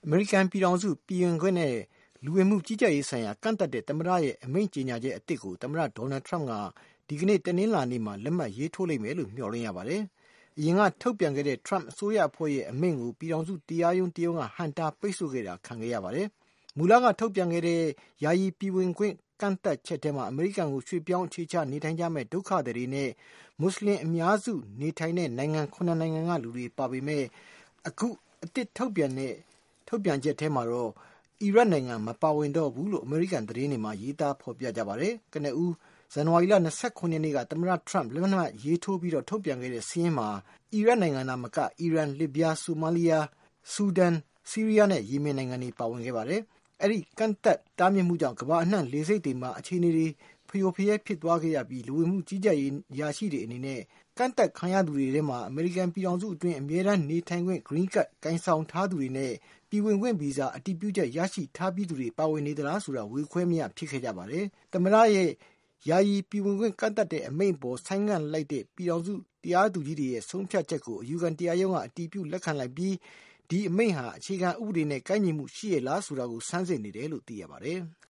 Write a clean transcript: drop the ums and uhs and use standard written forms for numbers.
အမေရိကန်ပြည်ထောင်စုပြည်ဝင်ခွင့်နဲ့လူဝင်မှုကြီးကြပ်ရေးဆိုင်ရာကန့်သတ်တဲ့သမ္မတရဲ့အမိန့်ကြေညာချက်အသစ်ကိုသမ္မတဒေါ်နယ်ထရမ့်ကဒီကနေ့တနင်္လာနေ့မှာလက်မှတ်ရေးထိုးလိမ့်မယ်လို့မျှော်လင့်ရပါတယ်။အရင်ကထုတ်ပြန်ခဲ့တဲ့ထရမ့်အစိုးရအဖွဲ့ရဲ့အမိန့်ကိုပြည်ထောင်စုတရားရုံးတရုံးကဟန့်တားပိတ်ဆို့ခဲ့တာခံခဲ့ရပါတယ်။မူလကထုတ်ပြန်ခဲ့တဲ့ယာယီပြည်ဝင်ခွင့်ကန့်သတ်ချက်ထဲမှာအမေရိကန်ကိုရွှေ့ပြောင်းအခြေချနေထိုင်ကြမယ့်ဒုက္ခသည်တွေနဲ့မွတ်စလင်အများစုနေထိုင်တဲ့နိုင်ငံ9နိုင်ငံကလူတွေပါပေမဲ့အခုအသစ်ထုတ်ပြန်ချက်ထဲမှာတော့အီရတ်နိုင်ငံမပါဝင်တော့ဘူးလို့အမေရိကန်သတင်းတွေမှာရေးသားဖော်ပြကြပါတယ်။ကနဦးဇန်နဝါရီလ29ရက်နေ့ကသမ္မတထရမ့်လက်မှတ်ရေးထိုးပြီးထုတ်ပြန်ခဲ့တဲ့စာရင်းမှာအီရတ်နိုင်ငံသားမကအီရန်၊လစ်ဗျား၊ဆိုမာလီယာ၊ဆူဒန်၊ဆီးရီးယားနဲ့ယီမင်နိုင်ငံတွေပါဝင်ခဲ့ပါတယ်။အဲဒီကန့်သတ်တားမြစ်မှုကြောင့်ကမ္ဘာအနှံ့လေဆိပ်တွေမှာအခြေအနေတွေဖျို့ဖျဲဖြစ်သွားခဲ့ရပြီးလူဝင်မှုကြီးကြပ်ရေးအရာရှိတွေအနေနဲ့ကန့်သတ်ခံရသူတွေထဲမှာအမေရိကန်ပြည်ထောင်စုအတွင်းအမြဲတမ်းနေထိုင်ခွင့် Green Card ကိုင်ဆောင်ထားသူတွေနဲ့ပြည်ဝင်ခွင့်ဗီဇာအတည်ပြုချက်ရရှိထားပြီးသူတွေပါဝင်နေသလားဆိုတာဝေခွဲမရဖြစ်ခဲ့ကြပါတယ်။သမ္မတရဲ့ယာယီပြည်ဝင်ခွင့်ကန့်သတ်တဲ့အမိန့်ပေါ်ဆိုင်းငံ့လိုက်တဲ့ပြည်ထောင်စုတရားသူကြီးတွေရဲ့ဆုံးဖြတ်ချက်ကိုအယူခံတရားရုံးကအတည်ပြုလက်ခံလိုက်ပြီးဒီအမိန့်ဟာအခြေခံဥပဒေနဲ့ကိုက်ညီမှုရှိရဲ့လားဆိုတာကိုစမ်းစစ်နေတယ်လို့သိရပါတယ်။